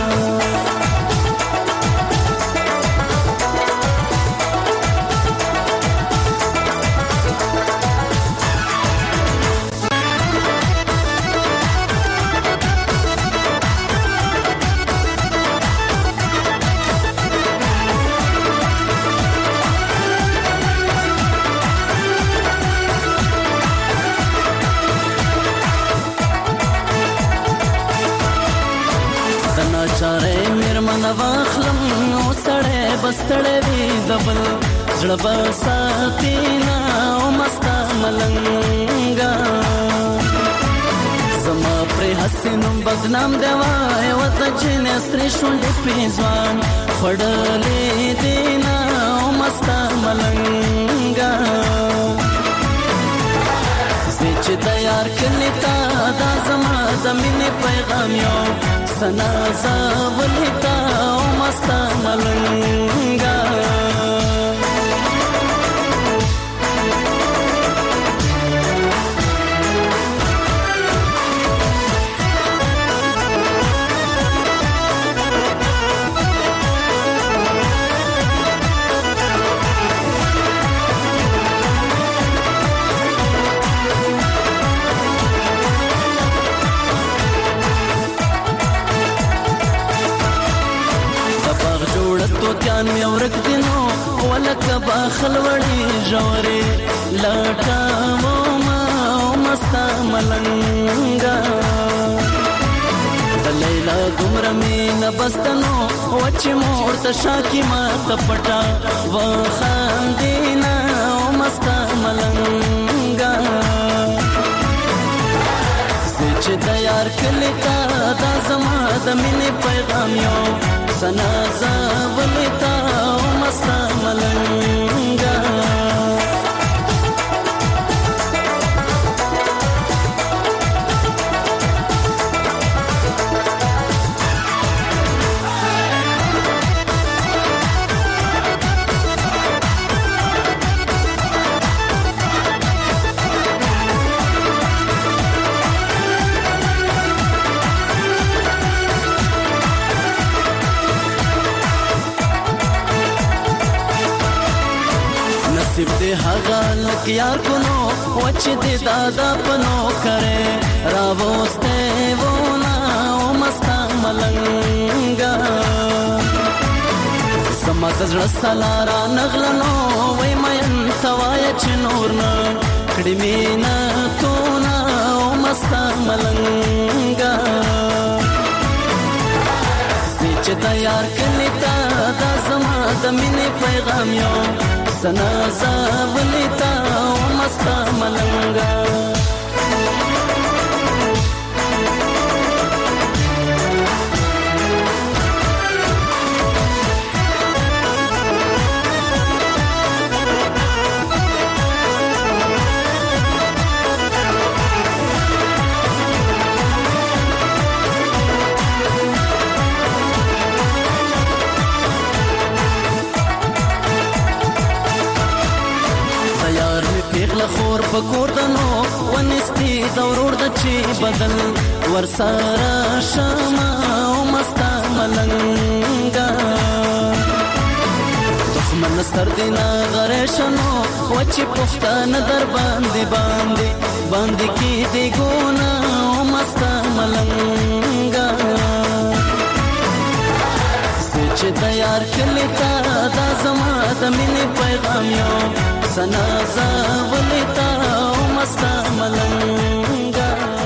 چاره میرمن واخلم نو سړی بستړی وي دبل زړه به ساتي نه او مستا ملنګا زما پرې هسې نوم بدنام دی وای ورته چې نسرې شونډې پې ځوان خوړلې دي نه او مستا ملنګا چې د یار کلی تا دا زما د مینې پیغام یو سنا زاولتا او مستا ملنګا توتیان می ورک دینو ولکه باخل وړي جوړې لټا و ما مستا ملنګا د لیلا دومره مینه بستنو وچ مور ته شاکی ما تپټا و خاندینا مستا ملنګا چې د یار کلی تا دا زما د مینې پیغام یو سنا زاولتا او مستا ملنګا نصیب دې هغه لک یار کونو وچ دې دادا پنو کرے راوسته ونا او مستا ملنګا سما زړه سلارا نغلنو وای مې توای چې نور نه کړي مینا تو نا او مستا ملنګا چې د یار کلی تا دا زما د مینې پیغام یو سنا زاولتا او مستا ملنګا پیغله خور پکور دنو ونستی دورور د چی بدل ورسره شمع او مستا ملنګا دښمن ستر دینا غریشنو وچی پښتانه در باندې باندې باندې کی دی ګونا او مستا ملنګا چې د یار کلی تا دا زما د مینې پیغام یو سنا زاولتا او مستا ملنګا.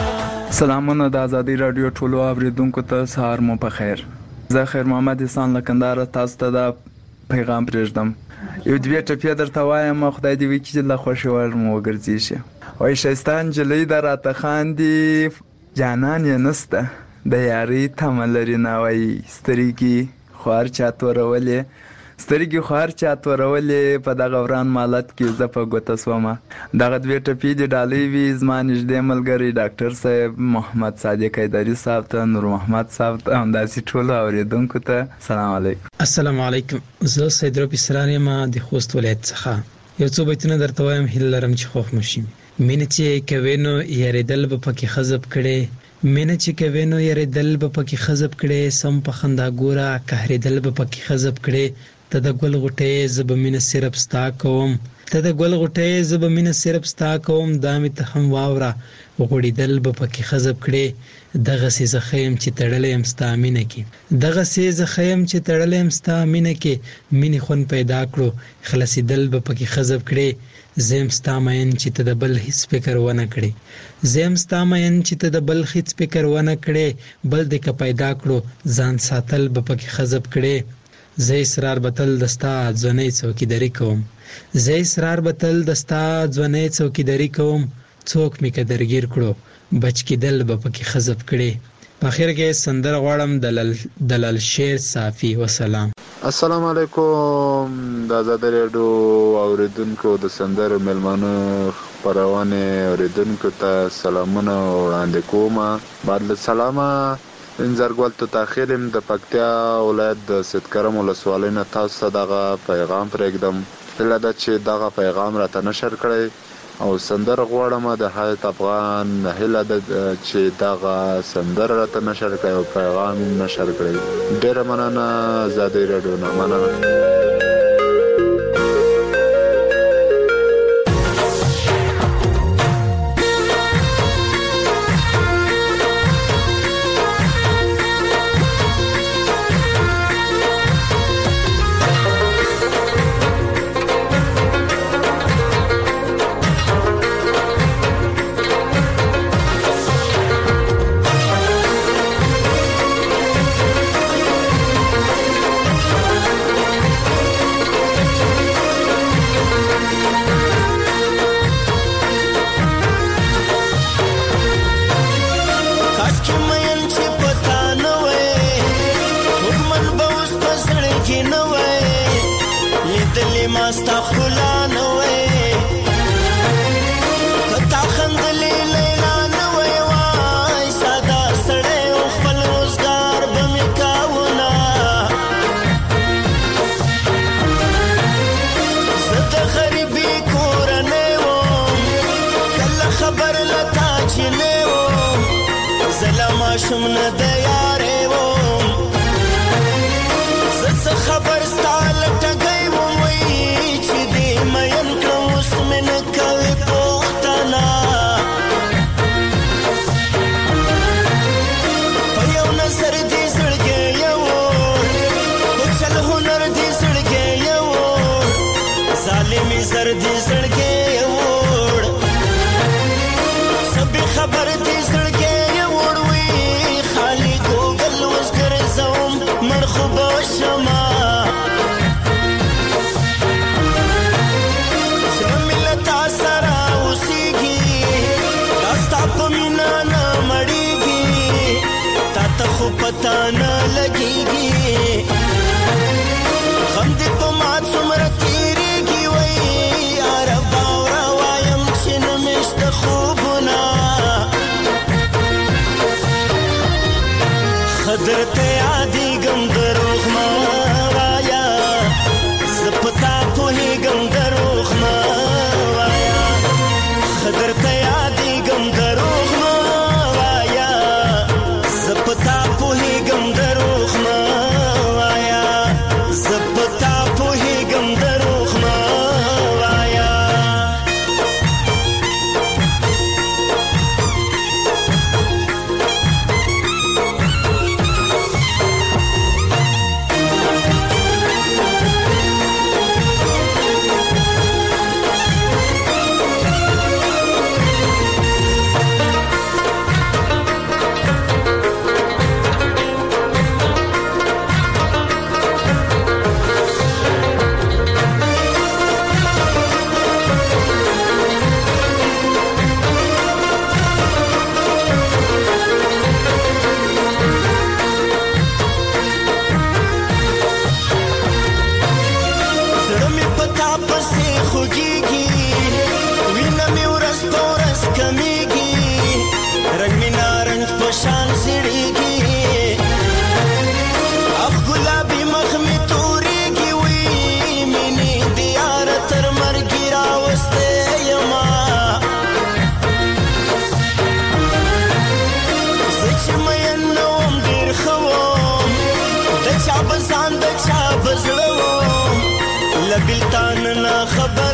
سلامونه د ازادي رادیو ټولو اوریدونکو ته سهار مو په خیر. زه خیر محمد احسان لکندار تاسو ته دا پیغام پرېږدم. یو دوه ټپې درته وایم، خدای دې وکړي چې له خوښې وړ مو وګرځي شي. وایي ښایسته نجلۍ ده راته خاندي، جانان یې نسته، د یارۍ تمه لري نه. وایي سترګې خو هر چا تورولې، سترګې خو هر چا تورولې، په دغه وران مالت کې زه په ګوته سومه. دغه دوې ټپې دې ډالۍ وي زما نږدې ملګری ډاکټر صاحب، محمد صادق حیدري صاحب ته، نور محمد صاحب ته، همداسې ټولو اورېدونکو ته سلام علیکم. السلام علیکم. زه سید رب اسرار یم د خوست ولایت څخه. یو څو بیتونه درته وایم، هیله لرم چې خوښ مو شي. مینه چې کوې نو یارېدل به پکې خزب کړې، مینه چې کوې نو یارېدل به پکې خزب کړې، سم په خندا ګوره قهرېدل به پکې خزب کړې. ته د ګل غوټۍ زه به مینه صرف ستا کوم، ته د ګل غوټۍ زه به مینه صرف ستا کوم، دا مې ته هم واوره غوړېدل به پکې خزب کړې. دغسې زه ښه یم چې تړلی یم ستا مینه کې، دغسې زه ښه یم چې تړلی یم ستا مینه کې، مینې خوند پیدا کړو خلاصېدل به پکې خزب کړې. زه یم ستا مین چې ته د بل هېڅ فکر ونه کړې، زه یم ستا مین چې ته د بل هېڅ فکر ونه کړې، بل دې که پیدا کړو ځان ساتل به پکې خزب کړې. زه اصرار به تل د ستا ځوانۍ څوکیداري کوم، زه اصرار به تل د ستا ځوانۍ څوکیداري کوم، څوک مې که درګیر کړو بچ کېدل به پکې خزب کړې. په اخر کې سندره غواړم د لال شیر صافي. وسلام. السلام علیکم. د ازادي راډیو اوریدونکو د سندرو میلمانه خپرونې اوریدونکو ته سلامونه وړاندې کوم. بعد له سلامه انزرګل ته تاخیرم د پکتیا ولایت د سیدکرم ولسوالۍ نه تاسو ته دغه پیغام پرېږدم. هیله ده چې دغه پیغام راته نشر کړئ او سندره غواړم د حیات افغان هیله ده چې دغه سندره راته نشر کړئ او پیغام نشر کړئ. ډېره مننه. ازادي راډیو نه مننه. بلتان نه خبر